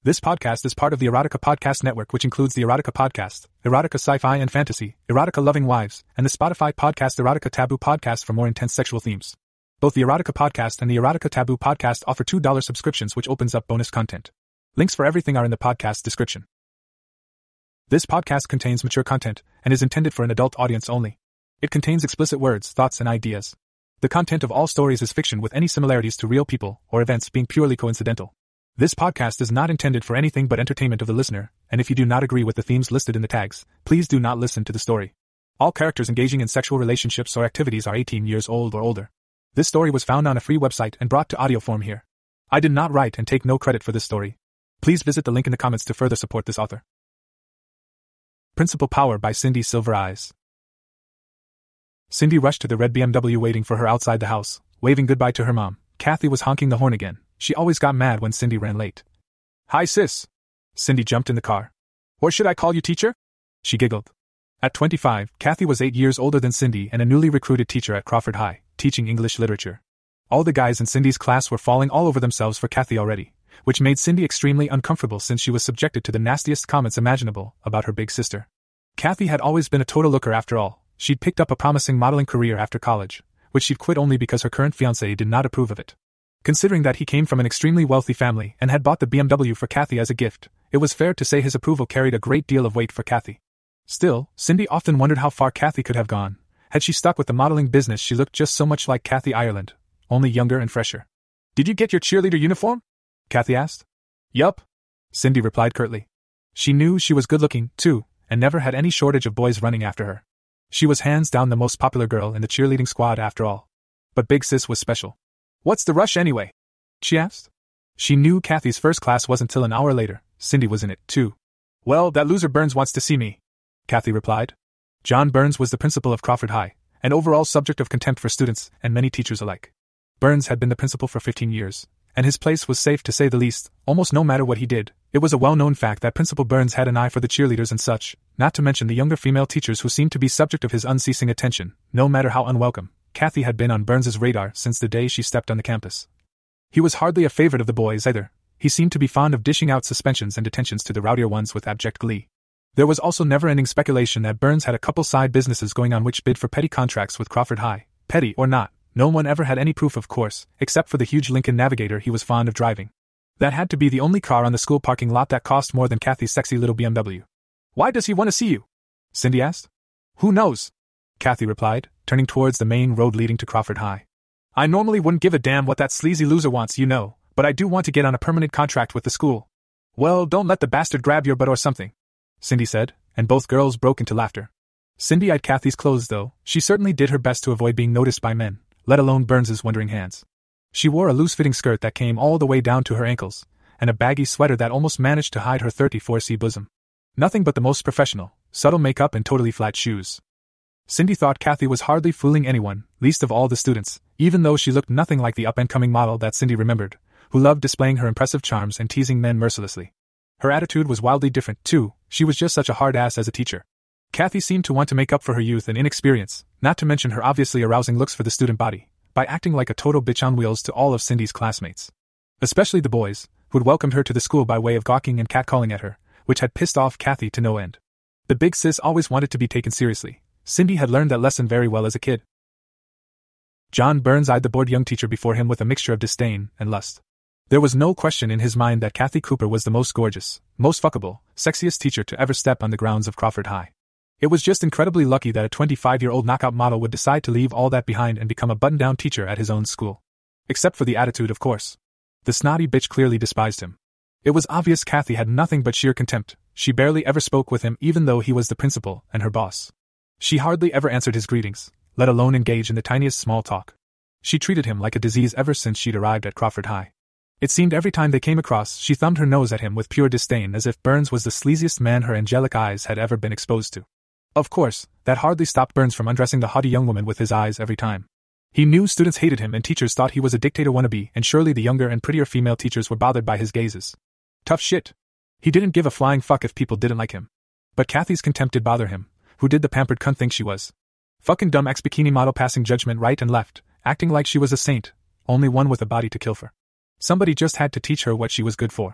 This podcast is part of the Erotica Podcast Network, which includes the Erotica Podcast, Erotica Sci-Fi and Fantasy, Erotica Loving Wives, and the Spotify podcast Erotica Taboo Podcast for more intense sexual themes. Both the Erotica Podcast and the Erotica Taboo Podcast offer $2 subscriptions, which opens up bonus content. Links for everything are in the podcast description. This podcast contains mature content and is intended for an adult audience only. It contains explicit words, thoughts, and ideas. The content of all stories is fiction, with any similarities to real people or events being purely coincidental. This podcast is not intended for anything but entertainment of the listener, and if you do not agree with the themes listed in the tags, please do not listen to the story. All characters engaging in sexual relationships or activities are 18 years old or older. This story was found on a free website and brought to audio form here. I did not write and take no credit for this story. Please visit the link in the comments to further support this author. Principal Power by Cindy Silver Eyes. Cindy rushed to the red BMW waiting for her outside the house, waving goodbye to her mom. Kathy was honking the horn again. She always got mad when Cindy ran late. "Hi, sis." Cindy jumped in the car. "Or should I call you teacher?" She giggled. At 25, Kathy was 8 years older than Cindy and a newly recruited teacher at Crawford High, teaching English literature. All the guys in Cindy's class were falling all over themselves for Kathy already, which made Cindy extremely uncomfortable since she was subjected to the nastiest comments imaginable about her big sister. Kathy had always been a total looker after all. She'd picked up a promising modeling career after college, which she'd quit only because her current fiancé did not approve of it. Considering that he came from an extremely wealthy family and had bought the BMW for Kathy as a gift, it was fair to say his approval carried a great deal of weight for Kathy. Still, Cindy often wondered how far Kathy could have gone. Had she stuck with the modeling business, she looked just so much like Kathy Ireland, only younger and fresher. "Did you get your cheerleader uniform?" Kathy asked. "Yup," Cindy replied curtly. She knew she was good-looking, too, and never had any shortage of boys running after her. She was hands down the most popular girl in the cheerleading squad after all. But Big Sis was special. "What's the rush anyway?" she asked. She knew Kathy's first class wasn't till an hour later. Cindy was in it, too. "Well, that loser Burns wants to see me," Kathy replied. John Burns was the principal of Crawford High, an overall subject of contempt for students and many teachers alike. Burns had been the principal for 15 years, and his place was safe to say the least, almost no matter what he did. It was a well-known fact that Principal Burns had an eye for the cheerleaders and such, not to mention the younger female teachers who seemed to be subject of his unceasing attention, no matter how unwelcome. Kathy had been on Burns's radar since the day she stepped on the campus. He was hardly a favorite of the boys either. He seemed to be fond of dishing out suspensions and detentions to the rowdier ones with abject glee. There was also never-ending speculation that Burns had a couple side businesses going on which bid for petty contracts with Crawford High. Petty or not, no one ever had any proof, of course, except for the huge Lincoln Navigator he was fond of driving. That had to be the only car on the school parking lot that cost more than Kathy's sexy little BMW. "Why does he want to see you?" Cindy asked. "Who knows?" Kathy replied, turning towards the main road leading to Crawford High. "I normally wouldn't give a damn what that sleazy loser wants, you know, but I do want to get on a permanent contract with the school." "Well, don't let the bastard grab your butt or something," Cindy said, and both girls broke into laughter. Cindy eyed Kathy's clothes though. She certainly did her best to avoid being noticed by men, let alone Burns's wondering hands. She wore a loose-fitting skirt that came all the way down to her ankles, and a baggy sweater that almost managed to hide her 34C bosom. Nothing but the most professional, subtle makeup and totally flat shoes. Cindy thought Kathy was hardly fooling anyone, least of all the students, even though she looked nothing like the up-and-coming model that Cindy remembered, who loved displaying her impressive charms and teasing men mercilessly. Her attitude was wildly different, too. She was just such a hard ass as a teacher. Kathy seemed to want to make up for her youth and inexperience, not to mention her obviously arousing looks for the student body, by acting like a total bitch on wheels to all of Cindy's classmates. Especially the boys, who'd welcomed her to the school by way of gawking and catcalling at her, which had pissed off Kathy to no end. The big sis always wanted to be taken seriously. Cindy had learned that lesson very well as a kid. John Burns eyed the bored young teacher before him with a mixture of disdain and lust. There was no question in his mind that Kathy Cooper was the most gorgeous, most fuckable, sexiest teacher to ever step on the grounds of Crawford High. It was just incredibly lucky that a 25-year-old knockout model would decide to leave all that behind and become a button-down teacher at his own school. Except for the attitude, of course. The snotty bitch clearly despised him. It was obvious Kathy had nothing but sheer contempt. She barely ever spoke with him even though he was the principal and her boss. She hardly ever answered his greetings, let alone engage in the tiniest small talk. She treated him like a disease ever since she'd arrived at Crawford High. It seemed every time they came across, she thumbed her nose at him with pure disdain, as if Burns was the sleaziest man her angelic eyes had ever been exposed to. Of course, that hardly stopped Burns from undressing the haughty young woman with his eyes every time. He knew students hated him and teachers thought he was a dictator wannabe, and surely the younger and prettier female teachers were bothered by his gazes. Tough shit. He didn't give a flying fuck if people didn't like him. But Kathy's contempt did bother him. Who did the pampered cunt think she was? Fucking dumb ex-bikini model passing judgment right and left, acting like she was a saint, only one with a body to kill for. Somebody just had to teach her what she was good for.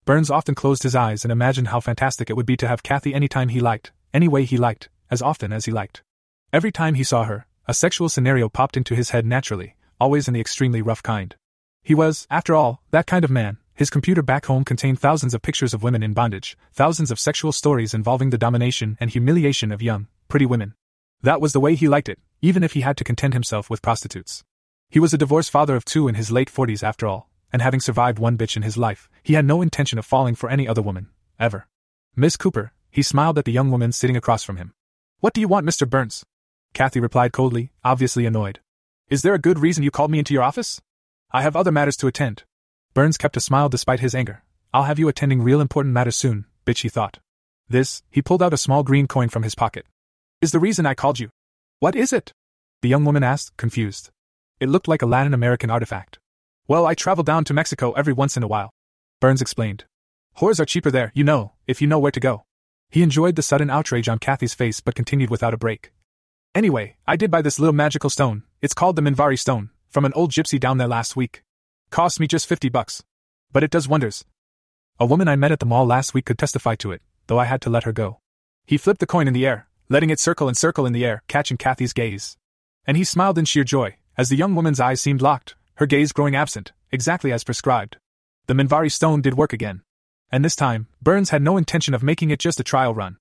Burns often closed his eyes and imagined how fantastic it would be to have Kathy anytime he liked, any way he liked, as often as he liked. Every time he saw her, a sexual scenario popped into his head naturally, always in the extremely rough kind. He was, after all, that kind of man. His computer back home contained thousands of pictures of women in bondage, thousands of sexual stories involving the domination and humiliation of young, pretty women. That was the way he liked it, even if he had to content himself with prostitutes. He was a divorced father of 2 in his late 40s after all, and having survived one bitch in his life, he had no intention of falling for any other woman, ever. Miss Cooper, he smiled at the young woman sitting across from him. What do you want, Mr. Burns? Kathy replied coldly, obviously annoyed. Is there a good reason you called me into your office? I have other matters to attend. Burns kept a smile despite his anger. I'll have you attending real important matters soon, bitch, he thought. He pulled out a small green coin from his pocket. Is the reason I called you. What is it? The young woman asked, confused. It looked like a Latin American artifact. Well, I travel down to Mexico every once in a while. Burns explained. Whores are cheaper there, if you know where to go. He enjoyed the sudden outrage on Kathy's face but continued without a break. Anyway, I did buy this little magical stone. It's called the Minvari stone, from an old gypsy down there last week. Cost me just $50. But it does wonders. A woman I met at the mall last week could testify to it, though I had to let her go. He flipped the coin in the air, letting it circle and circle in the air, catching Kathy's gaze. And he smiled in sheer joy, as the young woman's eyes seemed locked, her gaze growing absent, exactly as prescribed. The Minvari stone did work again. And this time, Burns had no intention of making it just a trial run.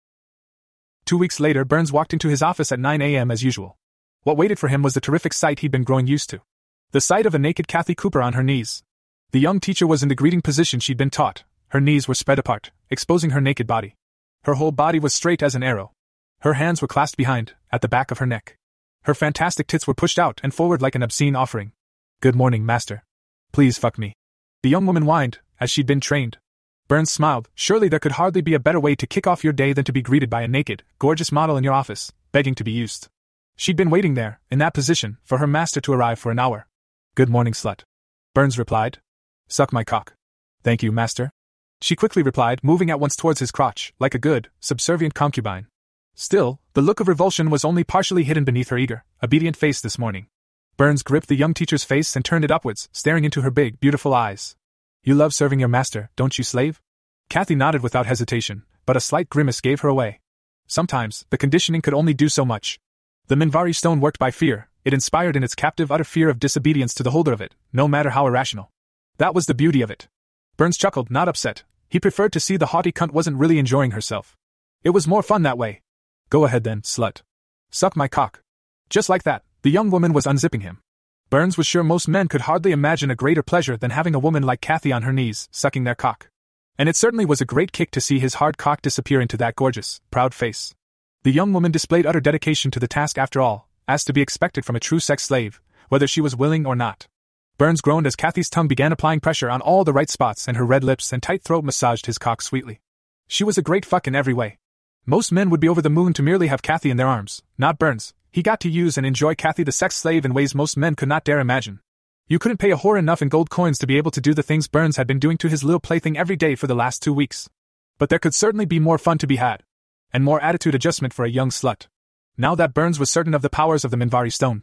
2 weeks later, Burns walked into his office at 9 a.m. as usual. What waited for him was the terrific sight he'd been growing used to. The sight of a naked Kathy Cooper on her knees. The young teacher was in the greeting position she'd been taught. Her knees were spread apart, exposing her naked body. Her whole body was straight as an arrow. Her hands were clasped behind, at the back of her neck. Her fantastic tits were pushed out and forward like an obscene offering. Good morning, master. Please fuck me. The young woman whined, as she'd been trained. Burns smiled. Surely there could hardly be a better way to kick off your day than to be greeted by a naked, gorgeous model in your office, begging to be used. She'd been waiting there, in that position, for her master to arrive for an hour. Good morning, slut. Burns replied. Suck my cock. Thank you, master. She quickly replied, moving at once towards his crotch, like a good, subservient concubine. Still, the look of revulsion was only partially hidden beneath her eager, obedient face this morning. Burns gripped the young teacher's face and turned it upwards, staring into her big, beautiful eyes. You love serving your master, don't you, slave? Kathy nodded without hesitation, but a slight grimace gave her away. Sometimes, the conditioning could only do so much. The Minvari stone worked by fear. It inspired in its captive utter fear of disobedience to the holder of it, no matter how irrational. That was the beauty of it. Burns chuckled, not upset. He preferred to see the haughty cunt wasn't really enjoying herself. It was more fun that way. Go ahead then, slut. Suck my cock. Just like that, the young woman was unzipping him. Burns was sure most men could hardly imagine a greater pleasure than having a woman like Kathy on her knees, sucking their cock. And it certainly was a great kick to see his hard cock disappear into that gorgeous, proud face. The young woman displayed utter dedication to the task after all, as to be expected from a true sex slave, whether she was willing or not. Burns groaned as Kathy's tongue began applying pressure on all the right spots and her red lips and tight throat massaged his cock sweetly. She was a great fuck in every way. Most men would be over the moon to merely have Kathy in their arms, not Burns. He got to use and enjoy Kathy the sex slave in ways most men could not dare imagine. You couldn't pay a whore enough in gold coins to be able to do the things Burns had been doing to his little plaything every day for the last 2 weeks. But there could certainly be more fun to be had. And more attitude adjustment for a young slut. Now that Burns was certain of the powers of the Minvari stone.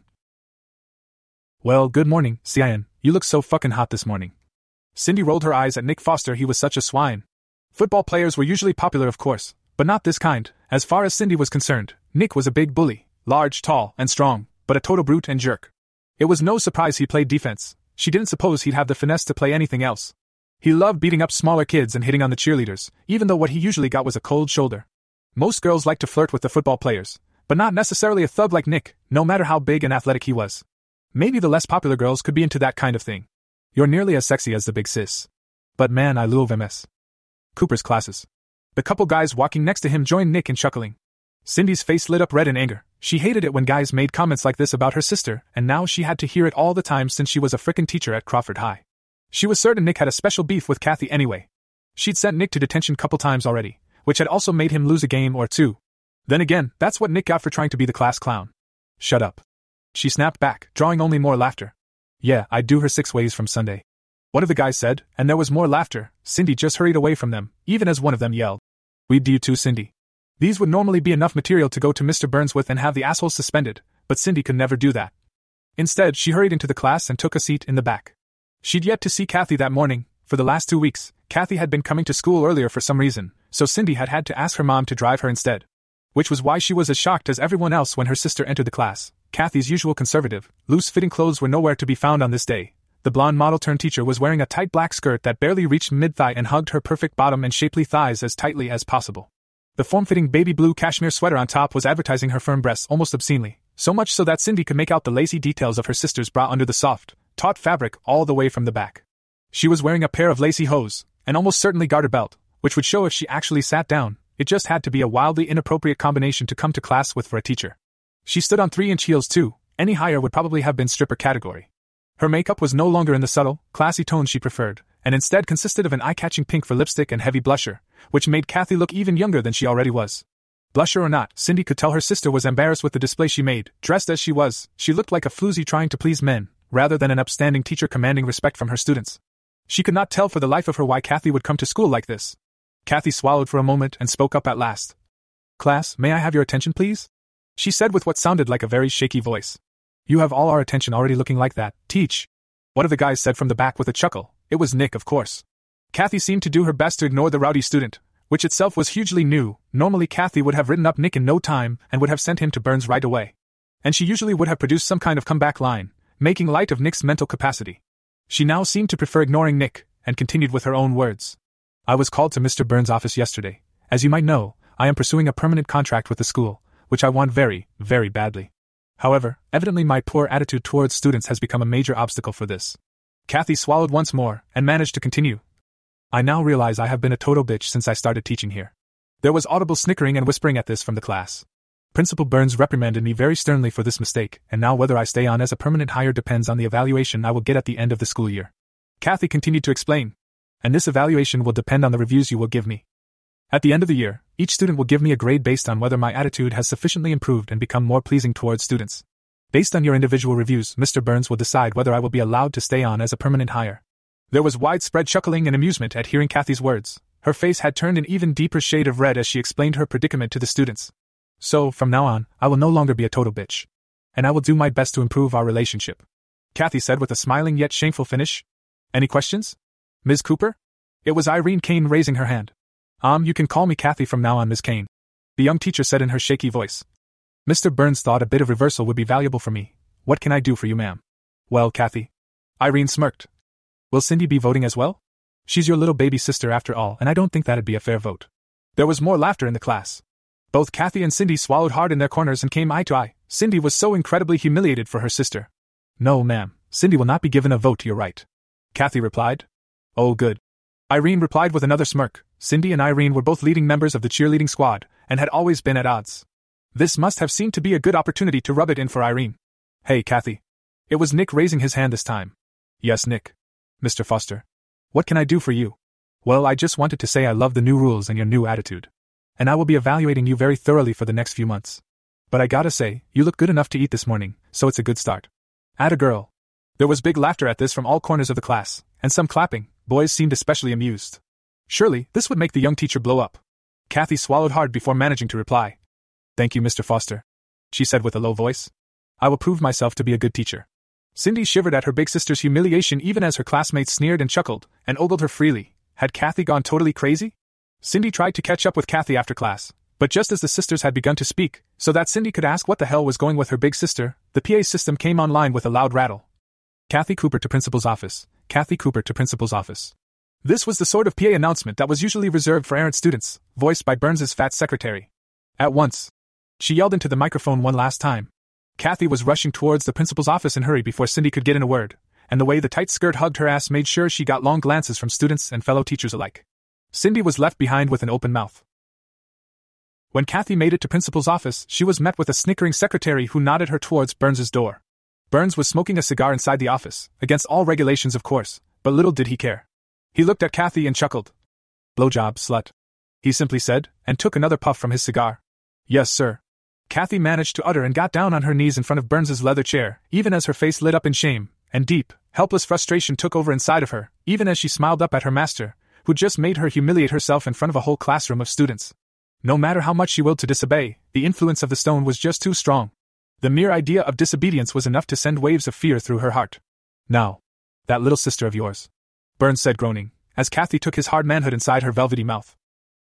Well, good morning, Cian. You look so fucking hot this morning. Cindy rolled her eyes at Nick Foster. He was such a swine. Football players were usually popular, of course, but not this kind. As far as Cindy was concerned, Nick was a big bully. Large, tall, and strong, but a total brute and jerk. It was no surprise he played defense. She didn't suppose he'd have the finesse to play anything else. He loved beating up smaller kids and hitting on the cheerleaders, even though what he usually got was a cold shoulder. Most girls liked to flirt with the football players, but not necessarily a thug like Nick, no matter how big and athletic he was. Maybe the less popular girls could be into that kind of thing. You're nearly as sexy as the big sis. But man, I love MS. Cooper's classes. The couple guys walking next to him joined Nick in chuckling. Cindy's face lit up red in anger. She hated it when guys made comments like this about her sister, and now she had to hear it all the time since she was a frickin' teacher at Crawford High. She was certain Nick had a special beef with Kathy anyway. She'd sent Nick to detention couple times already, which had also made him lose a game or two. Then again, that's what Nick got for trying to be the class clown. Shut up. She snapped back, drawing only more laughter. Yeah, I'd do her 6 ways from Sunday. One of the guys said, and there was more laughter. Cindy just hurried away from them, even as one of them yelled, "We'd do you too, Cindy." These would normally be enough material to go to Mr. Burns with and have the asshole suspended, but Cindy could never do that. Instead, she hurried into the class and took a seat in the back. She'd yet to see Kathy that morning. For the last 2 weeks, Kathy had been coming to school earlier for some reason, so Cindy had had to ask her mom to drive her instead. Which was why she was as shocked as everyone else when her sister entered the class. Kathy's usual conservative, loose-fitting clothes were nowhere to be found on this day. The blonde model-turned-teacher was wearing a tight black skirt that barely reached mid-thigh and hugged her perfect bottom and shapely thighs as tightly as possible. The form-fitting baby blue cashmere sweater on top was advertising her firm breasts almost obscenely, so much so that Cindy could make out the lacy details of her sister's bra under the soft, taut fabric all the way from the back. She was wearing a pair of lacy hose, and almost certainly garter belt, which would show if she actually sat down. It just had to be a wildly inappropriate combination to come to class with for a teacher. She stood on 3-inch heels too. Any higher would probably have been stripper category. Her makeup was no longer in the subtle, classy tones she preferred, and instead consisted of an eye-catching pink for lipstick and heavy blusher, which made Kathy look even younger than she already was. Blusher or not, Cindy could tell her sister was embarrassed with the display she made. Dressed as she was, she looked like a floozy trying to please men, rather than an upstanding teacher commanding respect from her students. She could not tell for the life of her why Kathy would come to school like this. Kathy swallowed for a moment and spoke up at last. "Class, may I have your attention, please?" she said with what sounded like a very shaky voice. "You have all our attention already looking like that, teach." One of the guys said from the back with a chuckle. It was Nick, of course. Kathy seemed to do her best to ignore the rowdy student, which itself was hugely new. Normally Kathy would have written up Nick in no time and would have sent him to Burns right away. And she usually would have produced some kind of comeback line, making light of Nick's mental capacity. She now seemed to prefer ignoring Nick, and continued with her own words. "I was called to Mr. Burns' office yesterday. As you might know, I am pursuing a permanent contract with the school, which I want very, very badly. However, evidently my poor attitude towards students has become a major obstacle for this." Kathy swallowed once more, and managed to continue. "I now realize I have been a total bitch since I started teaching here." There was audible snickering and whispering at this from the class. "Principal Burns reprimanded me very sternly for this mistake, and now whether I stay on as a permanent hire depends on the evaluation I will get at the end of the school year." Kathy continued to explain. "And this evaluation will depend on the reviews you will give me. At the end of the year, each student will give me a grade based on whether my attitude has sufficiently improved and become more pleasing towards students. Based on your individual reviews, Mr. Burns will decide whether I will be allowed to stay on as a permanent hire." There was widespread chuckling and amusement at hearing Kathy's words. Her face had turned an even deeper shade of red as she explained her predicament to the students. "So, from now on, I will no longer be a total bitch. And I will do my best to improve our relationship," Kathy said with a smiling yet shameful finish. "Any questions? Ms. Cooper?" It was Irene Kane raising her hand. You can call me Kathy from now on, Miss Kane," the young teacher said in her shaky voice. "Mr. Burns thought a bit of reversal would be valuable for me. What can I do for you, ma'am?" "Well, Kathy." Irene smirked. "Will Cindy be voting as well? She's your little baby sister after all, and I don't think that'd be a fair vote." There was more laughter in the class. Both Kathy and Cindy swallowed hard in their corners and came eye to eye. Cindy was so incredibly humiliated for her sister. "No, ma'am, Cindy will not be given a vote, you're right," Kathy replied. "Oh, good," Irene replied with another smirk. Cindy and Irene were both leading members of the cheerleading squad, and had always been at odds. This must have seemed to be a good opportunity to rub it in for Irene. "Hey, Kathy." It was Nick raising his hand this time. "Yes, Nick." "Mr. Foster. What can I do for you?" "Well, I just wanted to say I love the new rules and your new attitude. And I will be evaluating you very thoroughly for the next few months. But I gotta say, you look good enough to eat this morning, so it's a good start." "Atta girl." There was big laughter at this from all corners of the class, and some clapping. Boys seemed especially amused. Surely, this would make the young teacher blow up. Kathy swallowed hard before managing to reply. "Thank you, Mr. Foster," she said with a low voice. "I will prove myself to be a good teacher." Cindy shivered at her big sister's humiliation even as her classmates sneered and chuckled, and ogled her freely. Had Kathy gone totally crazy? Cindy tried to catch up with Kathy after class, but just as the sisters had begun to speak, so that Cindy could ask what the hell was going with her big sister, the PA system came online with a loud rattle. "Kathy Cooper to principal's office. Kathy Cooper to principal's office." This was the sort of PA announcement that was usually reserved for errant students, voiced by Burns's fat secretary. At once, she yelled into the microphone one last time. Kathy was rushing towards the principal's office in a hurry before Cindy could get in a word, and the way the tight skirt hugged her ass made sure she got long glances from students and fellow teachers alike. Cindy was left behind with an open mouth. When Kathy made it to principal's office, she was met with a snickering secretary who nodded her towards Burns's door. Burns was smoking a cigar inside the office, against all regulations of course, but little did he care. He looked at Kathy and chuckled. "Blowjob, slut," he simply said, and took another puff from his cigar. "Yes, sir," Kathy managed to utter and got down on her knees in front of Burns's leather chair, even as her face lit up in shame, and deep, helpless frustration took over inside of her, even as she smiled up at her master, who just made her humiliate herself in front of a whole classroom of students. No matter how much she willed to disobey, the influence of the stone was just too strong. The mere idea of disobedience was enough to send waves of fear through her heart. "Now, that little sister of yours," Burns said groaning, as Kathy took his hard manhood inside her velvety mouth.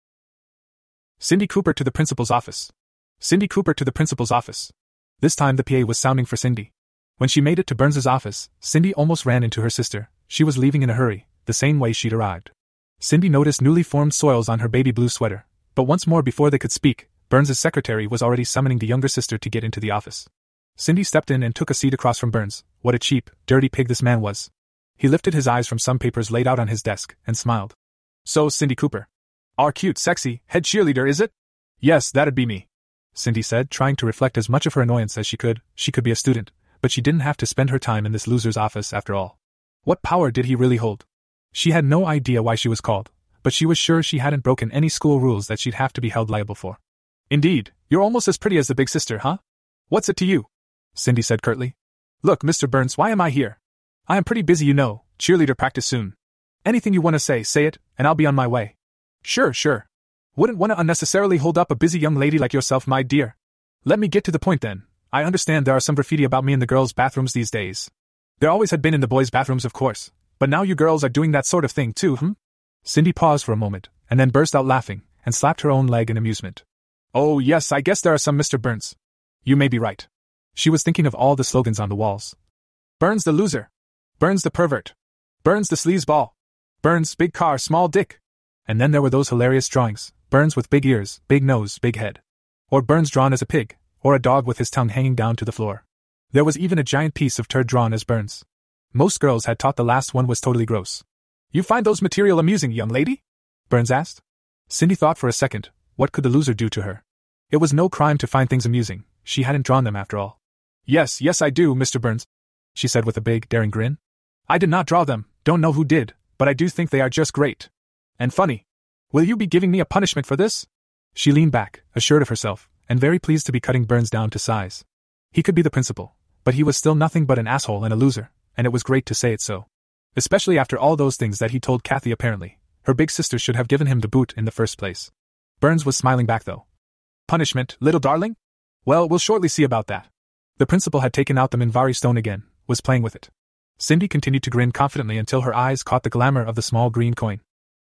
Cindy Cooper to the principal's office. Cindy Cooper to the principal's office. This time the PA was sounding for Cindy. When she made it to Burns's office, Cindy almost ran into her sister. She was leaving in a hurry, the same way she'd arrived. Cindy noticed newly formed soils on her baby blue sweater, but once more before they could speak, Burns's secretary was already summoning the younger sister to get into the office. Cindy stepped in and took a seat across from Burns. What a cheap, dirty pig this man was. He lifted his eyes from some papers laid out on his desk, and smiled. So, Cindy Cooper. Our cute, sexy, head cheerleader, is it? Yes, that'd be me, Cindy said, trying to reflect as much of her annoyance as she could. She could be a student, but she didn't have to spend her time in this loser's office after all. What power did he really hold? She had no idea why she was called, but she was sure she hadn't broken any school rules that she'd have to be held liable for. Indeed, you're almost as pretty as the big sister, huh? What's it to you? Cindy said curtly. Look, Mr. Burns, why am I here? I am pretty busy, you know, cheerleader practice soon. Anything you want to say it, and I'll be on my way. Sure. Wouldn't want to unnecessarily hold up a busy young lady like yourself, my dear. Let me get to the point then. I understand there are some graffiti about me in the girls' bathrooms these days. There always had been in the boys' bathrooms, of course, but now you girls are doing that sort of thing too, Cindy paused for a moment, and then burst out laughing, and slapped her own leg in amusement. Oh yes, I guess there are some, Mr. Burns. You may be right. She was thinking of all the slogans on the walls. Burns the loser. Burns the pervert. Burns the sleazeball. Burns big car, small dick. And then there were those hilarious drawings. Burns with big ears, big nose, big head. Or Burns drawn as a pig, or a dog with his tongue hanging down to the floor. There was even a giant piece of turd drawn as Burns. Most girls had thought the last one was totally gross. You find those material amusing, young lady? Burns asked. Cindy thought for a second, what could the loser do to her? It was no crime to find things amusing, she hadn't drawn them after all. Yes, I do, Mr. Burns, she said with a big, daring grin. I did not draw them, don't know who did, but I do think they are just great. And funny. Will you be giving me a punishment for this? She leaned back, assured of herself, and very pleased to be cutting Burns down to size. He could be the principal, but he was still nothing but an asshole and a loser, and it was great to say it so. Especially after all those things that he told Kathy. Apparently, her big sister should have given him the boot in the first place. Burns was smiling back though. Punishment, little darling? Well, we'll shortly see about that. The principal had taken out the Minvari stone again, was playing with it. Cindy continued to grin confidently until her eyes caught the glamour of the small green coin.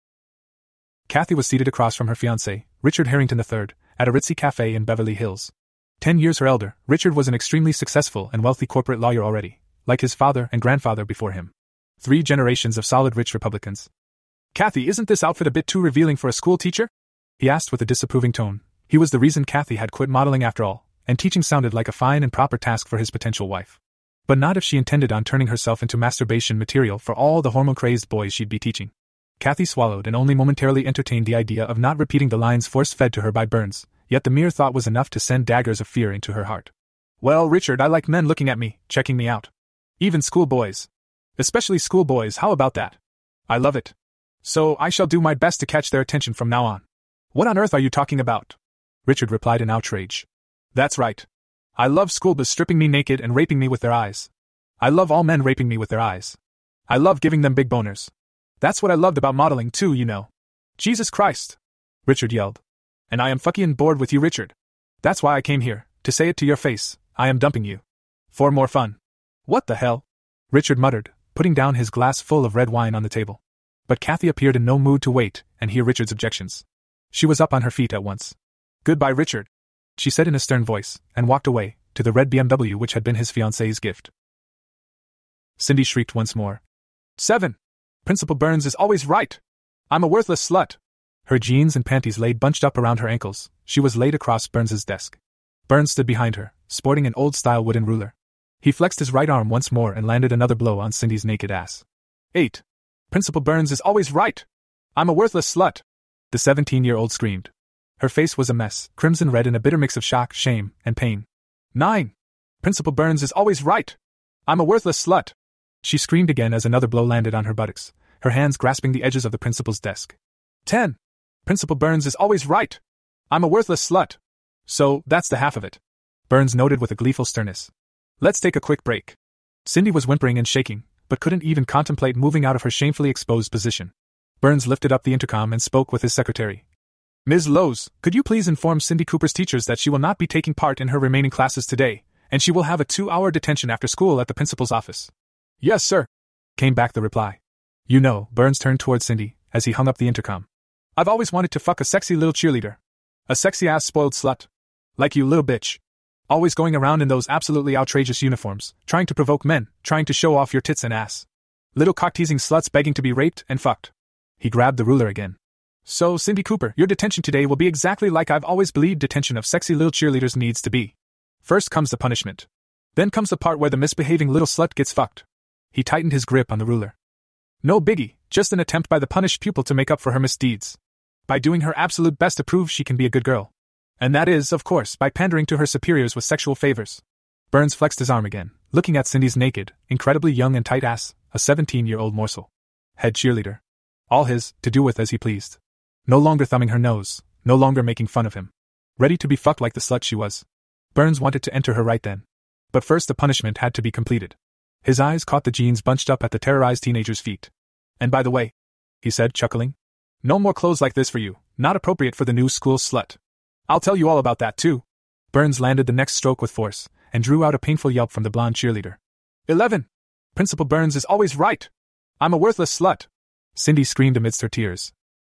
Kathy was seated across from her fiancé, Richard Harrington III, at a ritzy cafe in Beverly Hills. 10 years her elder, Richard was an extremely successful and wealthy corporate lawyer already, like his father and grandfather before him. 3 generations of solid rich Republicans. Kathy, isn't this outfit a bit too revealing for a school teacher? He asked with a disapproving tone. He was the reason Kathy had quit modeling after all, and teaching sounded like a fine and proper task for his potential wife. But not if she intended on turning herself into masturbation material for all the hormone-crazed boys she'd be teaching. Kathy swallowed and only momentarily entertained the idea of not repeating the lines force-fed to her by Burns, yet the mere thought was enough to send daggers of fear into her heart. Well, Richard, I like men looking at me, checking me out. Even schoolboys. Especially schoolboys, how about that? I love it. So I shall do my best to catch their attention from now on. What on earth are you talking about? Richard replied in outrage. That's right. I love schoolboys stripping me naked and raping me with their eyes. I love all men raping me with their eyes. I love giving them big boners. That's what I loved about modeling too, you know. Jesus Christ! Richard yelled. And I am fucking bored with you, Richard. That's why I came here, to say it to your face, I am dumping you. For more fun. What the hell? Richard muttered, putting down his glass full of red wine on the table. But Kathy appeared in no mood to wait and hear Richard's objections. She was up on her feet at once. Goodbye, Richard, she said in a stern voice, and walked away, to the red BMW which had been his fiancée's gift. Cindy shrieked once more. 7. Principal Burns is always right. I'm a worthless slut. Her jeans and panties lay bunched up around her ankles. She was laid across Burns's desk. Burns stood behind her, sporting an old-style wooden ruler. He flexed his right arm once more and landed another blow on Cindy's naked ass. 8. Principal Burns is always right. I'm a worthless slut. The 17-year-old screamed. Her face was a mess, crimson red in a bitter mix of shock, shame, and pain. 9. Principal Burns is always right. I'm a worthless slut. She screamed again as another blow landed on her buttocks, her hands grasping the edges of the principal's desk. 10. Principal Burns is always right. I'm a worthless slut. So, that's the half of it. Burns noted with a gleeful sternness. Let's take a quick break. Cindy was whimpering and shaking, but couldn't even contemplate moving out of her shamefully exposed position. Burns lifted up the intercom and spoke with his secretary. Ms. Lowe's, could you please inform Cindy Cooper's teachers that she will not be taking part in her remaining classes today, and she will have a 2-hour detention after school at the principal's office? Yes, sir, came back the reply. You know, Burns turned toward Cindy, as he hung up the intercom. I've always wanted to fuck a sexy little cheerleader. A sexy-ass spoiled slut. Like you, little bitch. Always going around in those absolutely outrageous uniforms, trying to provoke men, trying to show off your tits and ass. Little cock-teasing sluts begging to be raped and fucked. He grabbed the ruler again. So, Cindy Cooper, your detention today will be exactly like I've always believed detention of sexy little cheerleaders needs to be. First comes the punishment. Then comes the part where the misbehaving little slut gets fucked. He tightened his grip on the ruler. No biggie, just an attempt by the punished pupil to make up for her misdeeds. By doing her absolute best to prove she can be a good girl. And that is, of course, by pandering to her superiors with sexual favors. Burns flexed his arm again, looking at Cindy's naked, incredibly young and tight ass, a 17-year-old morsel. Head cheerleader. All his, to do with as he pleased. No longer thumbing her nose, no longer making fun of him. Ready to be fucked like the slut she was. Burns wanted to enter her right then. But first the punishment had to be completed. His eyes caught the jeans bunched up at the terrorized teenager's feet. And by the way, he said, chuckling, no more clothes like this for you, not appropriate for the new school slut. I'll tell you all about that too. Burns landed the next stroke with force, and drew out a painful yelp from the blonde cheerleader. 11. Principal Burns is always right. I'm a worthless slut. Cindy screamed amidst her tears.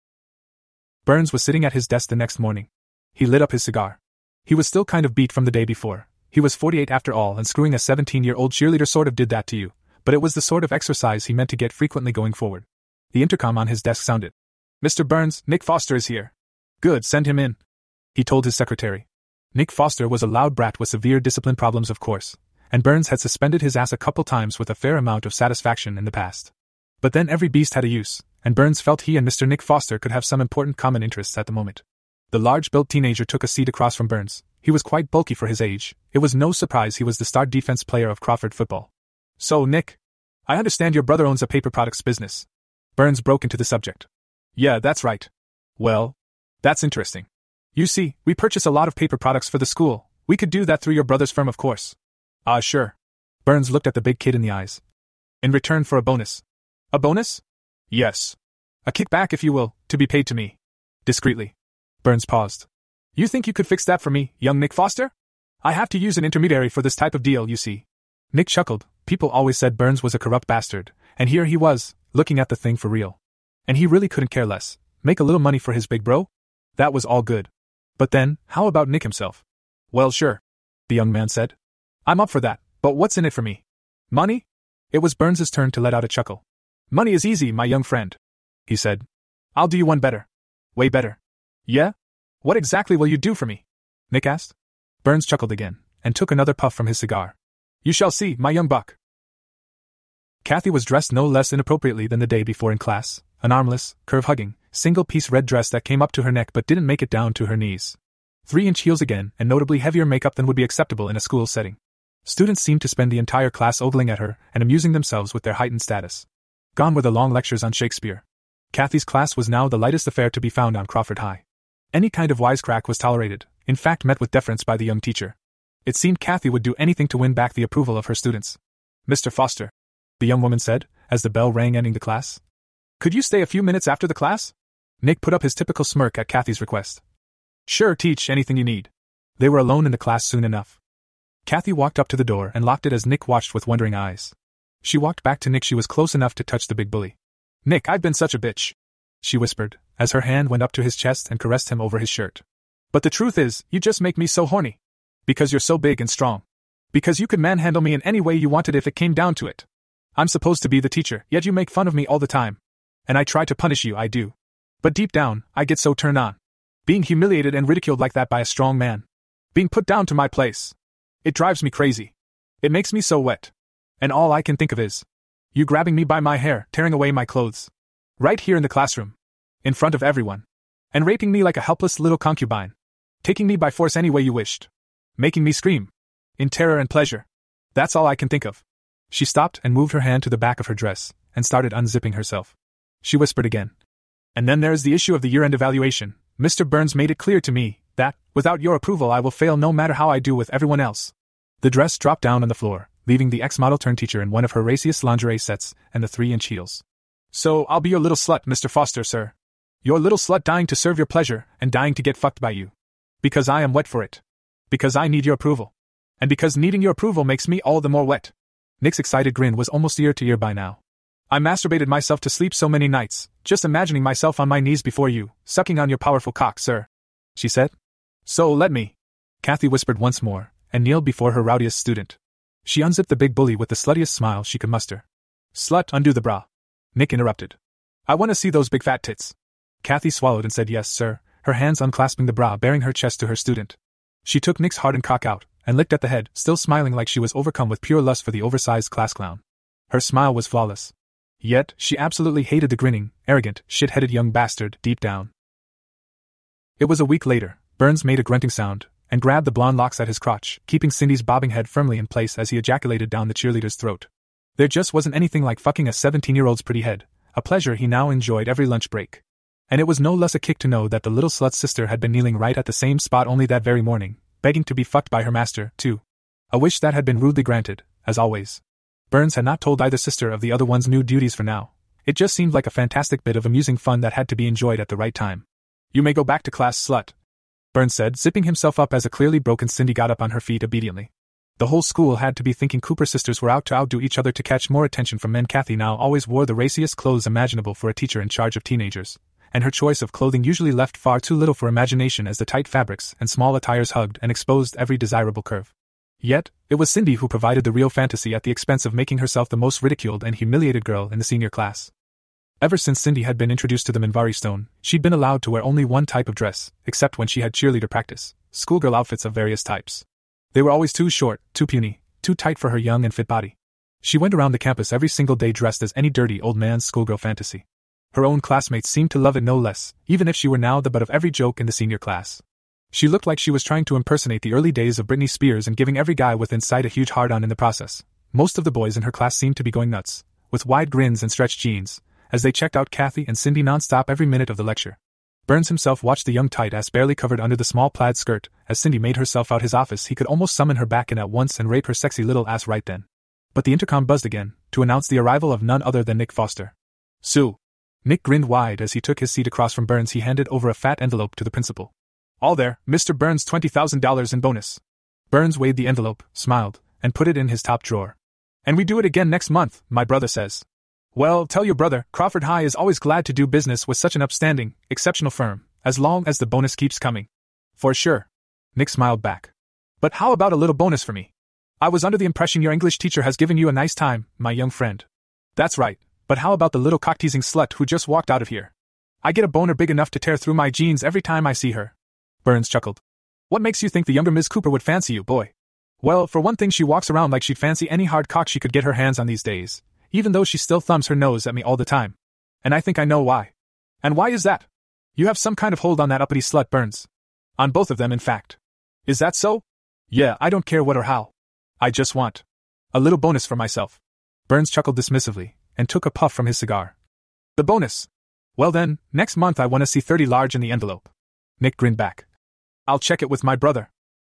Burns was sitting at his desk the next morning. He lit up his cigar. He was still kind of beat from the day before. He was 48 after all, and screwing a 17-year-old cheerleader sort of did that to you, but it was the sort of exercise he meant to get frequently going forward. The intercom on his desk sounded. Mr. Burns, Nick Foster is here. Good, send him in. He told his secretary. Nick Foster was a loud brat with severe discipline problems, of course, and Burns had suspended his ass a couple times with a fair amount of satisfaction in the past. But then every beast had a use, and Burns felt he and Mr. Nick Foster could have some important common interests at the moment. The large-built teenager took a seat across from Burns. He was quite bulky for his age. It was no surprise he was the star defense player of Crawford football. So, Nick, I understand your brother owns a paper products business. Burns broke into the subject. Yeah, that's right. Well, that's interesting. You see, we purchase a lot of paper products for the school. We could do that through your brother's firm, of course. Sure. Burns looked at the big kid in the eyes. In return for a bonus. A bonus? Yes. A kickback, if you will, to be paid to me. Discreetly. Burns paused. You think you could fix that for me, young Nick Foster? I have to use an intermediary for this type of deal, you see. Nick chuckled. People always said Burns was a corrupt bastard, and here he was, looking at the thing for real. And he really couldn't care less. Make a little money for his big bro? That was all good. But then, how about Nick himself? Well, sure, the young man said. I'm up for that, but what's in it for me? Money? It was Burns's turn to let out a chuckle. Money is easy, my young friend, he said. I'll do you one better. Way better. Yeah? What exactly will you do for me? Nick asked. Burns chuckled again, and took another puff from his cigar. You shall see, my young buck. Kathy was dressed no less inappropriately than the day before in class, an armless, curve-hugging, single-piece red dress that came up to her neck but didn't make it down to her knees. 3-inch heels again, and notably heavier makeup than would be acceptable in a school setting. Students seemed to spend the entire class ogling at her and amusing themselves with their heightened status. Gone were the long lectures on Shakespeare. Kathy's class was now the lightest affair to be found on Crawford High. Any kind of wisecrack was tolerated, in fact met with deference by the young teacher. It seemed Kathy would do anything to win back the approval of her students. Mr. Foster, the young woman said, as the bell rang ending the class. Could you stay a few minutes after the class? Nick put up his typical smirk at Kathy's request. Sure, teach anything you need. They were alone in the class soon enough. Kathy walked up to the door and locked it as Nick watched with wondering eyes. She walked back to Nick. She was close enough to touch the big bully. Nick, I've been such a bitch, she whispered, as her hand went up to his chest and caressed him over his shirt. But the truth is, you just make me so horny. Because you're so big and strong. Because you could manhandle me in any way you wanted if it came down to it. I'm supposed to be the teacher, yet you make fun of me all the time. And I try to punish you, I do. But deep down, I get so turned on. Being humiliated and ridiculed like that by a strong man. Being put down to my place. It drives me crazy. It makes me so wet. And all I can think of is you grabbing me by my hair, tearing away my clothes. Right here in the classroom. In front of everyone. And raping me like a helpless little concubine. Taking me by force any way you wished. Making me scream. In terror and pleasure. That's all I can think of. She stopped and moved her hand to the back of her dress, and started unzipping herself. She whispered again. And then there's the issue of the year-end evaluation. Mr. Burns made it clear to me that, without your approval, I will fail no matter how I do with everyone else. The dress dropped down on the floor, leaving the ex-model turned teacher in one of her raciest lingerie sets and the 3-inch heels. So, I'll be your little slut, Mr. Foster, sir. Your little slut dying to serve your pleasure and dying to get fucked by you. Because I am wet for it. Because I need your approval. And because needing your approval makes me all the more wet. Nick's excited grin was almost ear to ear by now. I masturbated myself to sleep so many nights, just imagining myself on my knees before you, sucking on your powerful cock, sir," she said. "So let me," Kathy whispered once more, and kneeled before her rowdiest student. She unzipped the big bully with the sluttiest smile she could muster. "Slut, undo the bra," Nick interrupted. "I want to see those big fat tits." Kathy swallowed and said yes, sir, her hands unclasping the bra baring her chest to her student. She took Nick's hardened cock out, and licked at the head, still smiling like she was overcome with pure lust for the oversized class clown. Her smile was flawless. Yet, she absolutely hated the grinning, arrogant, shit-headed young bastard deep down. It was a week later. Burns made a grunting sound, and grabbed the blonde locks at his crotch, keeping Cindy's bobbing head firmly in place as he ejaculated down the cheerleader's throat. There just wasn't anything like fucking a 17-year-old's pretty head, a pleasure he now enjoyed every lunch break. And it was no less a kick to know that the little slut's sister had been kneeling right at the same spot only that very morning, begging to be fucked by her master, too. A wish that had been rudely granted, as always. Burns had not told either sister of the other one's new duties for now. It just seemed like a fantastic bit of amusing fun that had to be enjoyed at the right time. "You may go back to class, slut," Burns said, zipping himself up as a clearly broken Cindy got up on her feet obediently. The whole school had to be thinking Cooper sisters were out to outdo each other to catch more attention from men. Kathy now always wore the raciest clothes imaginable for a teacher in charge of teenagers, and her choice of clothing usually left far too little for imagination as the tight fabrics and small attires hugged and exposed every desirable curve. Yet, it was Cindy who provided the real fantasy at the expense of making herself the most ridiculed and humiliated girl in the senior class. Ever since Cindy had been introduced to the Minvari Stone, she'd been allowed to wear only one type of dress, except when she had cheerleader practice, schoolgirl outfits of various types. They were always too short, too puny, too tight for her young and fit body. She went around the campus every single day dressed as any dirty old man's schoolgirl fantasy. Her own classmates seemed to love it no less, even if she were now the butt of every joke in the senior class. She looked like she was trying to impersonate the early days of Britney Spears and giving every guy within sight a huge hard-on in the process. Most of the boys in her class seemed to be going nuts, with wide grins and stretched jeans, as they checked out Kathy and Cindy non-stop every minute of the lecture. Burns himself watched the young tight-ass barely covered under the small plaid skirt. As Cindy made herself out his office, he could almost summon her back in at once and rape her sexy little ass right then. But the intercom buzzed again, to announce the arrival of none other than Nick Foster. "Sue." Nick grinned wide as he took his seat across from Burns. He handed over a fat envelope to the principal. "All there, Mr. Burns, $20,000 in bonus." Burns weighed the envelope, smiled, and put it in his top drawer. "And we do it again next month, my brother says." "Well, tell your brother, Crawford High is always glad to do business with such an upstanding, exceptional firm, as long as the bonus keeps coming." "For sure." Nick smiled back. "But how about a little bonus for me? I was under the impression your English teacher has given you a nice time, my young friend." "That's right, but how about the little cock-teasing slut who just walked out of here? I get a boner big enough to tear through my jeans every time I see her." Burns chuckled. "What makes you think the younger Ms. Cooper would fancy you, boy?" "Well, for one thing, she walks around like she'd fancy any hard cock she could get her hands on these days, even though she still thumbs her nose at me all the time. And I think I know why." "And why is that?" "You have some kind of hold on that uppity slut, Burns. On both of them, in fact." "Is that so?" "Yeah, I don't care what or how. I just want a little bonus for myself." Burns chuckled dismissively, and took a puff from his cigar. "The bonus? Well then, next month I want to see 30 large in the envelope." Nick grinned back. "I'll check it with my brother."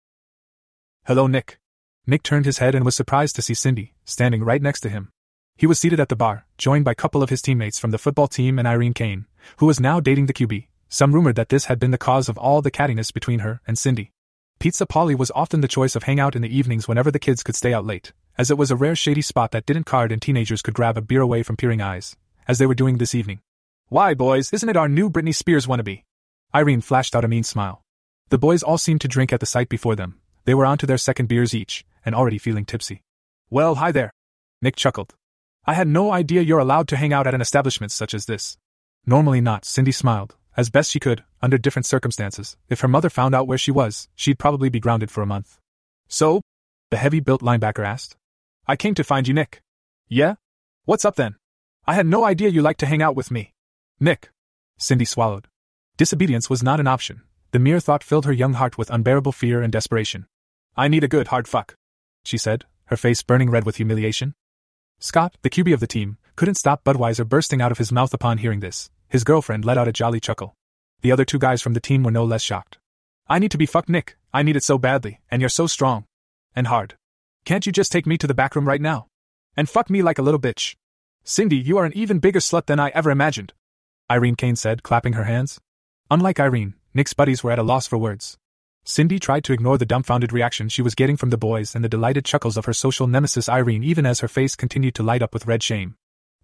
"Hello, Nick." Nick turned his head and was surprised to see Cindy, standing right next to him. He was seated at the bar, joined by a couple of his teammates from the football team and Irene Kane, who was now dating the QB. Some rumored that this had been the cause of all the cattiness between her and Cindy. Pizza Polly was often the choice of hangout in the evenings whenever the kids could stay out late, as it was a rare shady spot that didn't card and teenagers could grab a beer away from peering eyes, as they were doing this evening. "Why, boys, isn't it our new Britney Spears wannabe?" Irene flashed out a mean smile. The boys all seemed to drink at the sight before them. They were on to their second beers each, and already feeling tipsy. "Well, hi there." Nick chuckled. "I had no idea you're allowed to hang out at an establishment such as this." "Normally not," Cindy smiled, as best she could, under different circumstances. If her mother found out where she was, she'd probably be grounded for a month. "So?" the heavy-built linebacker asked. "I came to find you, Nick." "Yeah? What's up then? I had no idea you liked to hang out with me." "Nick." Cindy swallowed. Disobedience was not an option. The mere thought filled her young heart with unbearable fear and desperation. "I need a good hard fuck," she said, her face burning red with humiliation. Scott, the QB of the team, couldn't stop Budweiser bursting out of his mouth upon hearing this. His girlfriend let out a jolly chuckle. The other two guys from the team were no less shocked. "I need to be fucked, Nick. I need it so badly, and you're so strong. And hard. Can't you just take me to the back room right now? And fuck me like a little bitch?" "Cindy, you are an even bigger slut than I ever imagined," Irene Kane said, clapping her hands. Unlike Irene, Nick's buddies were at a loss for words. Cindy tried to ignore the dumbfounded reaction she was getting from the boys and the delighted chuckles of her social nemesis Irene even as her face continued to light up with red shame.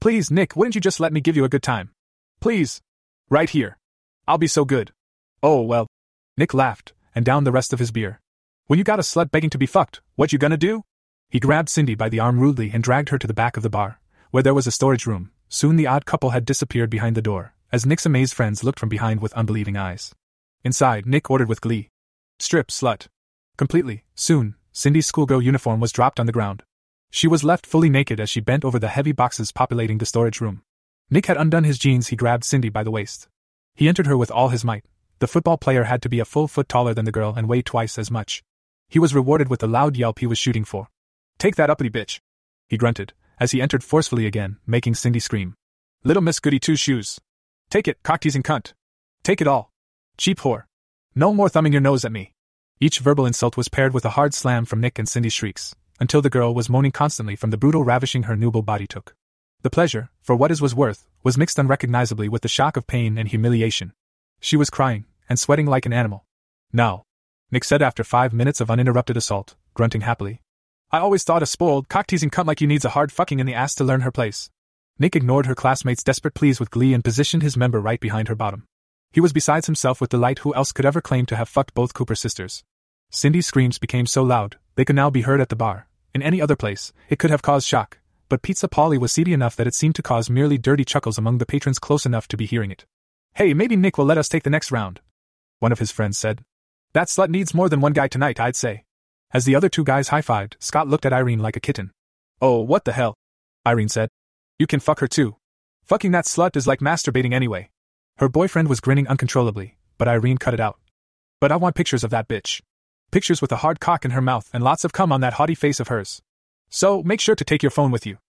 Please, Nick, wouldn't you just let me give you a good time? Please. Right here. I'll be so good. Oh, well. Nick laughed, and downed the rest of his beer. When you got a slut begging to be fucked, what you gonna do? He grabbed Cindy by the arm rudely and dragged her to the back of the bar, where there was a storage room. Soon the odd couple had disappeared behind the door, as Nick's amazed friends looked from behind with unbelieving eyes. Inside, Nick ordered with glee. Strip, slut. Completely. Soon, Cindy's schoolgirl uniform was dropped on the ground. She was left fully naked as she bent over the heavy boxes populating the storage room. Nick had undone his jeans. He grabbed Cindy by the waist. He entered her with all his might. The football player had to be a full foot taller than the girl and weigh twice as much. He was rewarded with the loud yelp he was shooting for. Take that uppity bitch, he grunted, as he entered forcefully again, making Cindy scream. Little Miss Goody Two-Shoes. Take it, cock-teasing cunt. Take it all. Cheap whore. No more thumbing your nose at me. Each verbal insult was paired with a hard slam from Nick and Cindy's shrieks, until the girl was moaning constantly from the brutal ravishing her nubile body took. The pleasure, for what it was worth, was mixed unrecognizably with the shock of pain and humiliation. She was crying, and sweating like an animal. Now, Nick said after 5 minutes of uninterrupted assault, grunting happily. I always thought a spoiled, cock-teasing cunt like you needs a hard fucking in the ass to learn her place. Nick ignored her classmates' desperate pleas with glee and positioned his member right behind her bottom. He was besides himself with delight. Who else could ever claim to have fucked both Cooper sisters? Cindy's screams became so loud, they could now be heard at the bar. In any other place, it could have caused shock, but Pizza Polly was seedy enough that it seemed to cause merely dirty chuckles among the patrons close enough to be hearing it. Hey, maybe Nick will let us take the next round, one of his friends said. That slut needs more than one guy tonight, I'd say. As the other two guys high-fived, Scott looked at Irene like a kitten. Oh, what the hell? Irene said. You can fuck her too. Fucking that slut is like masturbating anyway. Her boyfriend was grinning uncontrollably, but Irene cut it out. But I want pictures of that bitch. Pictures with a hard cock in her mouth and lots of cum on that haughty face of hers. So, make sure to take your phone with you.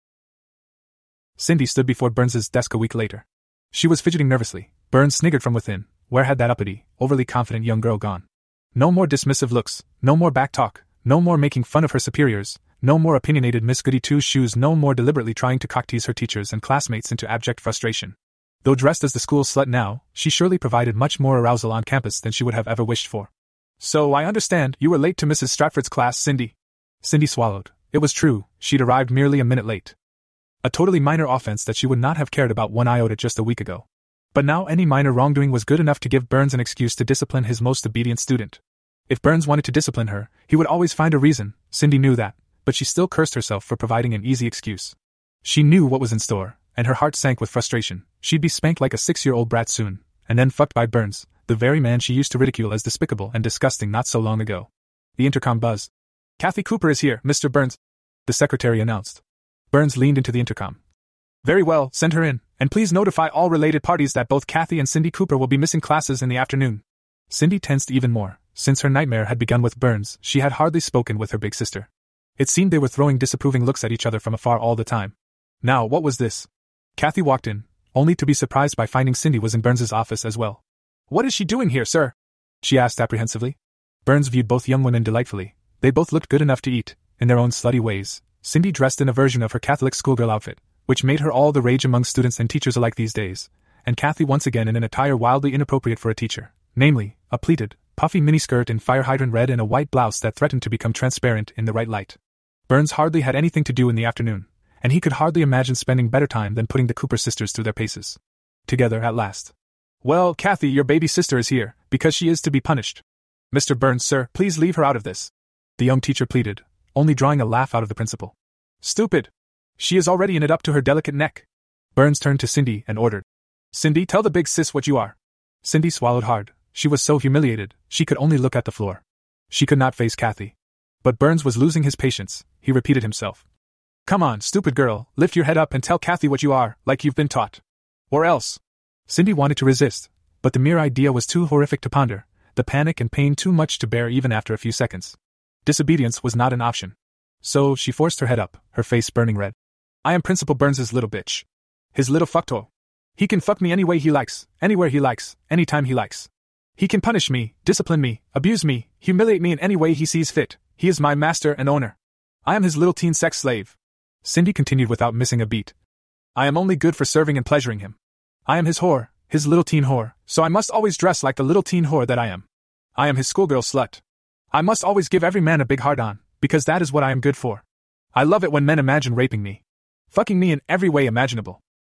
Cindy stood before Burns's desk a week later. She was fidgeting nervously. Burns sniggered from within. Where had that uppity, overly confident young girl gone? No more dismissive looks, no more back talk, no more making fun of her superiors, no more opinionated Miss Goody Two-Shoes, no more deliberately trying to cock-tease her teachers and classmates into abject frustration. Though dressed as the school slut now, she surely provided much more arousal on campus than she would have ever wished for. So I understand, you were late to Mrs. Stratford's class, Cindy. Cindy swallowed. It was true, she'd arrived merely a minute late. A totally minor offense that she would not have cared about one iota just a week ago. But now any minor wrongdoing was good enough to give Burns an excuse to discipline his most obedient student. If Burns wanted to discipline her, he would always find a reason. Cindy knew that, but she still cursed herself for providing an easy excuse. She knew what was in store, and her heart sank with frustration. She'd be spanked like a 6-year-old brat soon, and then fucked by Burns, the very man she used to ridicule as despicable and disgusting not so long ago. The intercom buzzed. Kathy Cooper is here, Mr. Burns, the secretary announced. Burns leaned into the intercom. Very well, send her in, and please notify all related parties that both Kathy and Cindy Cooper will be missing classes in the afternoon. Cindy tensed even more. Since her nightmare had begun with Burns, she had hardly spoken with her big sister. It seemed they were throwing disapproving looks at each other from afar all the time. Now, what was this? Kathy walked in, only to be surprised by finding Cindy was in Burns's office as well. What is she doing here, sir? She asked apprehensively. Burns viewed both young women delightfully. They both looked good enough to eat, in their own slutty ways. Cindy dressed in a version of her Catholic schoolgirl outfit, which made her all the rage among students and teachers alike these days, and Kathy once again in an attire wildly inappropriate for a teacher, namely, a pleated, puffy miniskirt in fire hydrant red and a white blouse that threatened to become transparent in the right light. Burns hardly had anything to do in the afternoon, and he could hardly imagine spending better time than putting the Cooper sisters through their paces. Together at last. Well, Kathy, your baby sister is here, because she is to be punished. Mr. Burns, sir, please leave her out of this. The young teacher pleaded, only drawing a laugh out of the principal. Stupid! She is already in it up to her delicate neck. Burns turned to Cindy and ordered. Cindy, tell the big sis what you are. Cindy swallowed hard. She was so humiliated, she could only look at the floor. She could not face Kathy. But Burns was losing his patience. He repeated himself. Come on, stupid girl, lift your head up and tell Kathy what you are, like you've been taught. Or else. Cindy wanted to resist, but the mere idea was too horrific to ponder, the panic and pain too much to bear even after a few seconds. Disobedience was not an option. So she forced her head up, her face burning red. I am Principal Burns's little bitch. His little fucktoe. He can fuck me any way he likes, anywhere he likes, anytime he likes. He can punish me, discipline me, abuse me, humiliate me in any way he sees fit. He is my master and owner. I am his little teen sex slave. Cindy continued without missing a beat. I am only good for serving and pleasuring him. I am his whore, his little teen whore, so I must always dress like the little teen whore that I am. I am his schoolgirl slut. I must always give every man a big hard-on, because that is what I am good for. I love it when men imagine raping me. Fucking me in every way imaginable.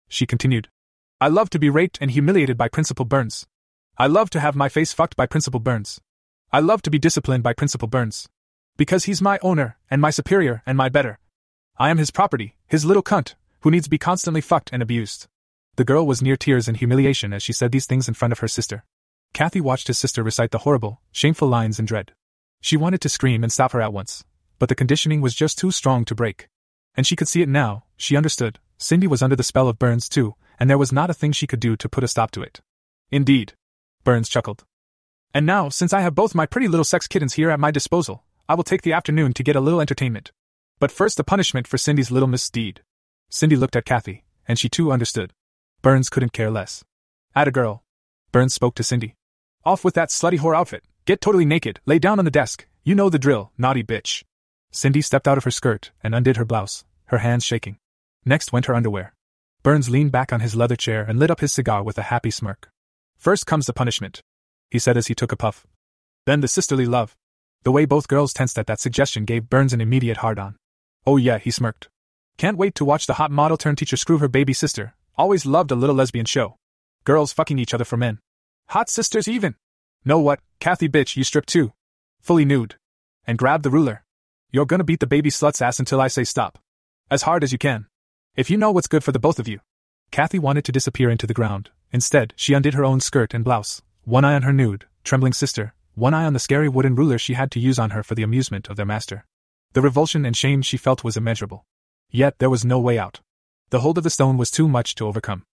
She continued. I love to be raped and humiliated by Principal Burns. I love to have my face fucked by Principal Burns. I love to be disciplined by Principal Burns. Because he's my owner, and my superior, and my better. I am his property, his little cunt, who needs to be constantly fucked and abused. The girl was near tears in humiliation as she said these things in front of her sister. Kathy watched his sister recite the horrible, shameful lines in dread. She wanted to scream and stop her at once, but the conditioning was just too strong to break. And she could see it now, she understood. Cindy was under the spell of Burns too, and there was not a thing she could do to put a stop to it. Indeed. Burns chuckled. And now, since I have both my pretty little sex kittens here at my disposal, I will take the afternoon to get a little entertainment. But first a punishment for Cindy's little misdeed. Cindy looked at Kathy, and she too understood. Burns couldn't care less. Atta girl. Burns spoke to Cindy. Off with that slutty whore outfit, get totally naked, lay down on the desk, you know the drill, naughty bitch. Cindy stepped out of her skirt and undid her blouse, her hands shaking. Next went her underwear. Burns leaned back on his leather chair and lit up his cigar with a happy smirk. First comes the punishment, he said as he took a puff. Then the sisterly love. The way both girls tensed at that suggestion gave Burns an immediate hard-on. Oh yeah, he smirked. Can't wait to watch the hot model-turned-teacher screw her baby sister. Always loved a little lesbian show. Girls fucking each other for men. Hot sisters even. Know what, Kathy bitch, you strip too. Fully nude. And grab the ruler. You're gonna beat the baby slut's ass until I say stop. As hard as you can. If you know what's good for the both of you. Kathy wanted to disappear into the ground. Instead, she undid her own skirt and blouse, one eye on her nude, trembling sister, one eye on the scary wooden ruler she had to use on her for the amusement of their master. The revulsion and shame she felt was immeasurable. Yet there was no way out. The hold of the stone was too much to overcome.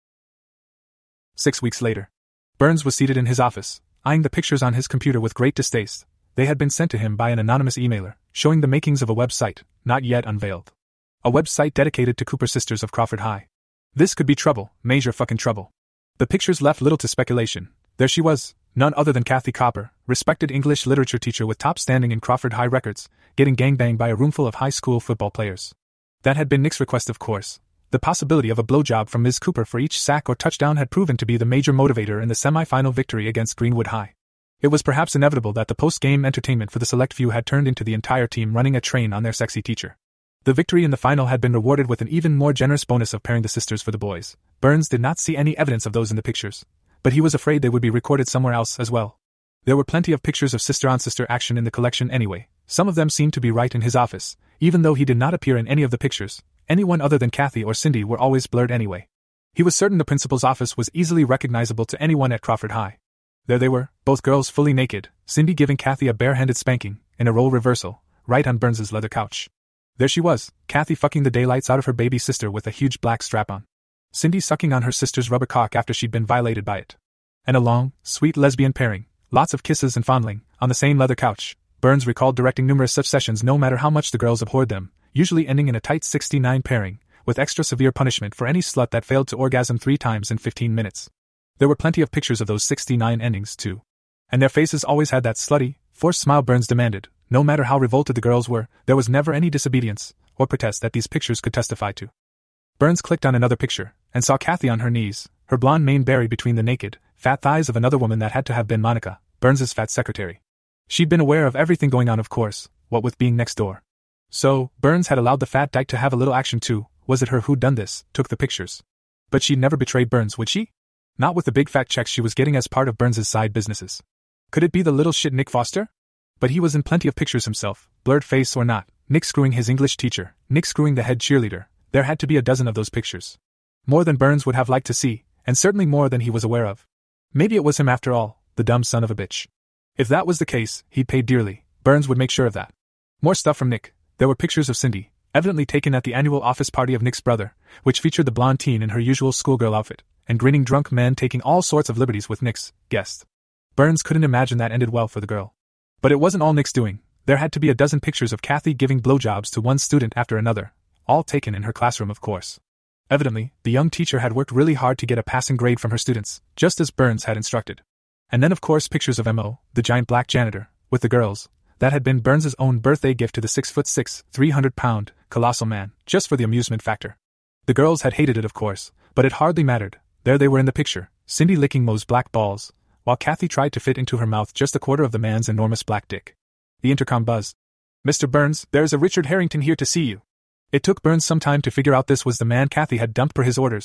6 weeks later. Burns was seated in his office, eyeing the pictures on his computer with great distaste. They had been sent to him by an anonymous emailer, showing the makings of a website, not yet unveiled. A website dedicated to Cooper Sisters of Crawford High. This could be trouble, major fucking trouble. The pictures left little to speculation. There she was, none other than Kathy Copper, respected English literature teacher with top standing in Crawford High records, getting gangbanged by a roomful of high school football players. That had been Nick's request, of course. The possibility of a blowjob from Ms. Cooper for each sack or touchdown had proven to be the major motivator in the semi-final victory against Greenwood High. It was perhaps inevitable that the post-game entertainment for the select few had turned into the entire team running a train on their sexy teacher. The victory in the final had been rewarded with an even more generous bonus of pairing the sisters for the boys. Burns did not see any evidence of those in the pictures, but he was afraid they would be recorded somewhere else as well. There were plenty of pictures of sister-on-sister action in the collection anyway. Some of them seemed to be right in his office, even though he did not appear in any of the pictures. Anyone other than Kathy or Cindy were always blurred anyway. He was certain the principal's office was easily recognizable to anyone at Crawford High. There they were, both girls fully naked, Cindy giving Kathy a barehanded spanking, in a role reversal, right on Burns's leather couch. There she was, Kathy fucking the daylights out of her baby sister with a huge black strap on. Cindy sucking on her sister's rubber cock after she'd been violated by it. And a long, sweet lesbian pairing, lots of kisses and fondling, on the same leather couch. Burns recalled directing numerous such sessions no matter how much the girls abhorred them, usually ending in a tight 69 pairing, with extra severe punishment for any slut that failed to orgasm 3 times in 15 minutes. There were plenty of pictures of those 69 endings too. And their faces always had that slutty, forced smile Burns demanded. No matter how revolted the girls were, there was never any disobedience or protest that these pictures could testify to. Burns clicked on another picture, and saw Kathy on her knees, her blonde mane buried between the naked, fat thighs of another woman that had to have been Monica, Burns's fat secretary. She'd been aware of everything going on, of course, what with being next door. So, Burns had allowed the fat dyke to have a little action too. Was it her who'd done this, took the pictures? But she'd never betrayed Burns, would she? Not with the big fat checks she was getting as part of Burns's side businesses. Could it be the little shit Nick Foster? But he was in plenty of pictures himself, blurred face or not. Nick screwing his English teacher, Nick screwing the head cheerleader. There had to be a dozen of those pictures. More than Burns would have liked to see, and certainly more than he was aware of. Maybe it was him after all, the dumb son of a bitch. If that was the case, he'd pay dearly. Burns would make sure of that. More stuff from Nick. There were pictures of Cindy, evidently taken at the annual office party of Nick's brother, which featured the blonde teen in her usual schoolgirl outfit, and grinning drunk men taking all sorts of liberties with Nick's guest. Burns couldn't imagine that ended well for the girl. But it wasn't all Nick's doing. There had to be a dozen pictures of Kathy giving blowjobs to one student after another, all taken in her classroom, of course. Evidently, the young teacher had worked really hard to get a passing grade from her students, just as Burns had instructed. And then of course pictures of M.O., the giant black janitor, with the girls. That had been Burns's own birthday gift to the 6'6", 300-pound, colossal man, just for the amusement factor. The girls had hated it, of course, but it hardly mattered. There they were in the picture, Cindy licking Mo's black balls, while Kathy tried to fit into her mouth just a quarter of the man's enormous black dick. The intercom buzzed. "Mr. Burns, there's a Richard Harrington here to see you." It took Burns some time to figure out this was the man Kathy had dumped per his orders,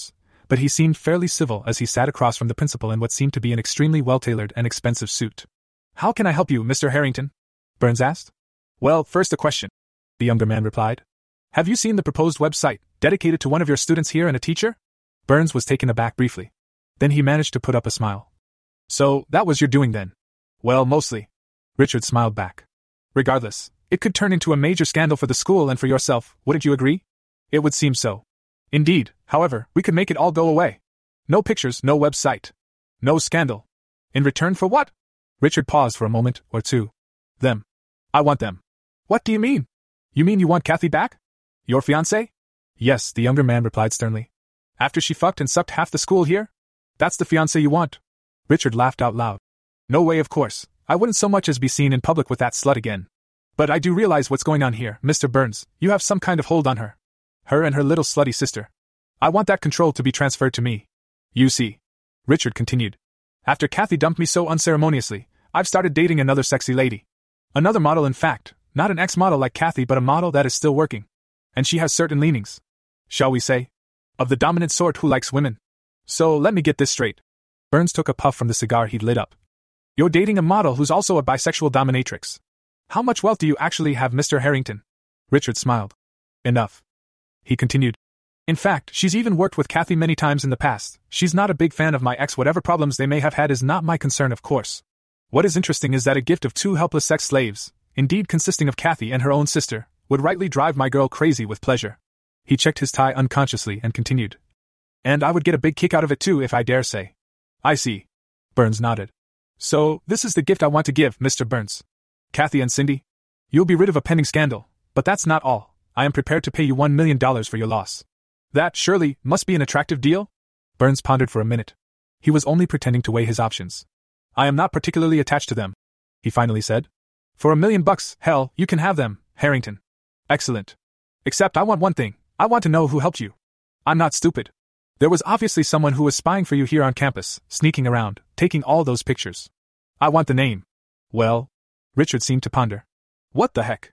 but he seemed fairly civil as he sat across from the principal in what seemed to be an extremely well-tailored and expensive suit. "How can I help you, Mr. Harrington?" Burns asked. "Well, first a question," the younger man replied. "Have you seen the proposed website, dedicated to one of your students here and a teacher?" Burns was taken aback briefly. Then he managed to put up a smile. "So, that was your doing then?" "Well, mostly." Richard smiled back. "Regardless, it could turn into a major scandal for the school and for yourself, wouldn't you agree?" "It would seem so." "Indeed, however, we could make it all go away. No pictures, no website. No scandal. In return for what?" Richard paused for a moment or two. "Them. I want them." "What do you mean? You mean you want Kathy back? Your fiancée?" "Yes," the younger man replied sternly. "After she fucked and sucked half the school here? That's the fiancée you want?" Richard laughed out loud. "No way, of course. I wouldn't so much as be seen in public with that slut again. But I do realize what's going on here, Mr. Burns. You have some kind of hold on her. Her and her little slutty sister. I want that control to be transferred to me. You see," Richard continued, "after Kathy dumped me so unceremoniously, I've started dating another sexy lady. Another model, in fact, not an ex-model like Kathy, but a model that is still working. And she has certain leanings, shall we say, of the dominant sort who likes women. So let me get this straight." Burns took a puff from the cigar he'd lit up. "You're dating a model who's also a bisexual dominatrix. How much wealth do you actually have, Mr. Harrington?" Richard smiled. "Enough," he continued. "In fact, she's even worked with Kathy many times in the past. She's not a big fan of my ex. Whatever problems they may have had is not my concern, of course. What is interesting is that a gift of 2 helpless sex slaves, indeed consisting of Kathy and her own sister, would rightly drive my girl crazy with pleasure." He checked his tie unconsciously and continued. "And I would get a big kick out of it too, if I dare say." "I see." Burns nodded. "So, this is the gift I want to give, Mr. Burns. Kathy and Cindy? You'll be rid of a pending scandal, but that's not all. I am prepared to pay you $1 million for your loss. That, surely, must be an attractive deal?" Burns pondered for a minute. He was only pretending to weigh his options. "I am not particularly attached to them," he finally said. "For $1 million, hell, you can have them, Harrington." "Excellent. Except I want one thing. I want to know who helped you. I'm not stupid. There was obviously someone who was spying for you here on campus, sneaking around, taking all those pictures. I want the name." "Well," Richard seemed to ponder. "What the heck?"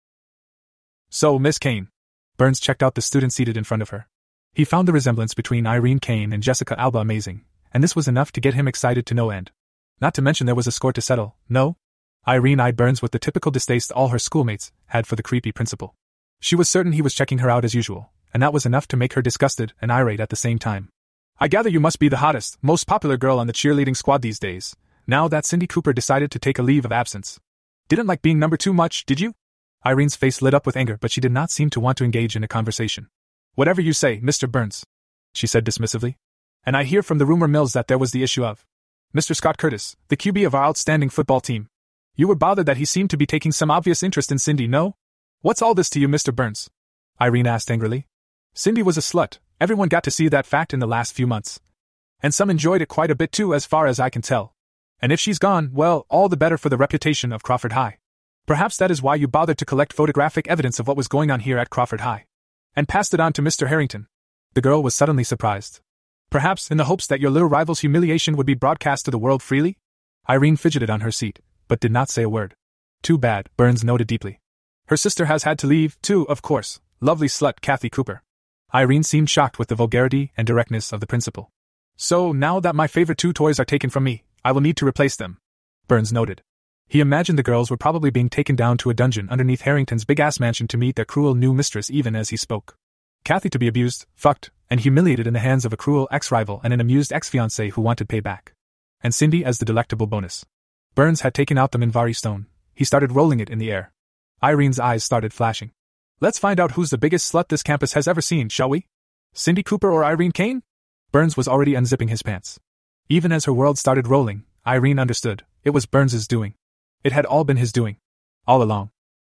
"So, Miss Kane." Burns checked out the student seated in front of her. He found the resemblance between Irene Kane and Jessica Alba amazing, and this was enough to get him excited to no end. Not to mention there was a score to settle, no? Irene eyed Burns with the typical distaste all her schoolmates had for the creepy principal. She was certain he was checking her out as usual, and that was enough to make her disgusted and irate at the same time. "I gather you must be the hottest, most popular girl on the cheerleading squad these days, now that Cindy Cooper decided to take a leave of absence. Didn't like being number 2 much, did you?" Irene's face lit up with anger, but she did not seem to want to engage in a conversation. "Whatever you say, Mr. Burns," she said dismissively. "And I hear from the rumor mills that there was the issue of Mr. Scott Curtis, the QB of our outstanding football team. You were bothered that he seemed to be taking some obvious interest in Cindy, no? What's all this to you, Mr. Burns?" Irene asked angrily. "Cindy was a slut. Everyone got to see that fact in the last few months. And some enjoyed it quite a bit too, as far as I can tell. And if she's gone, well, all the better for the reputation of Crawford High. Perhaps that is why you bothered to collect photographic evidence of what was going on here at Crawford High. And passed it on to Mr. Harrington." The girl was suddenly surprised. "Perhaps in the hopes that your little rival's humiliation would be broadcast to the world freely?" Irene fidgeted on her seat, but did not say a word. "Too bad," Burns noted deeply. "Her sister has had to leave, too, of course. Lovely slut Kathy Cooper." Irene seemed shocked with the vulgarity and directness of the principal. "So, now that my favorite 2 toys are taken from me, I will need to replace them," Burns noted. He imagined the girls were probably being taken down to a dungeon underneath Harrington's big-ass mansion to meet their cruel new mistress even as he spoke. Kathy to be abused, fucked, and humiliated in the hands of a cruel ex-rival and an amused ex-fiancé who wanted payback. And Cindy as the delectable bonus. Burns had taken out the Minvari stone. He started rolling it in the air. Irene's eyes started flashing. "Let's find out who's the biggest slut this campus has ever seen, shall we? Cindy Cooper or Irene Kane?" Burns was already unzipping his pants. Even as her world started rolling, Irene understood. It was Burns's doing. It had all been his doing. All along.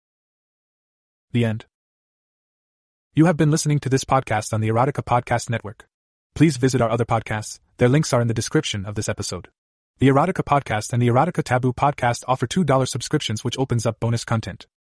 The end. You have been listening to this podcast on the Erotica Podcast Network. Please visit our other podcasts. Their links are in the description of this episode. The Erotica Podcast and the Erotica Taboo Podcast offer $2 subscriptions, which opens up bonus content.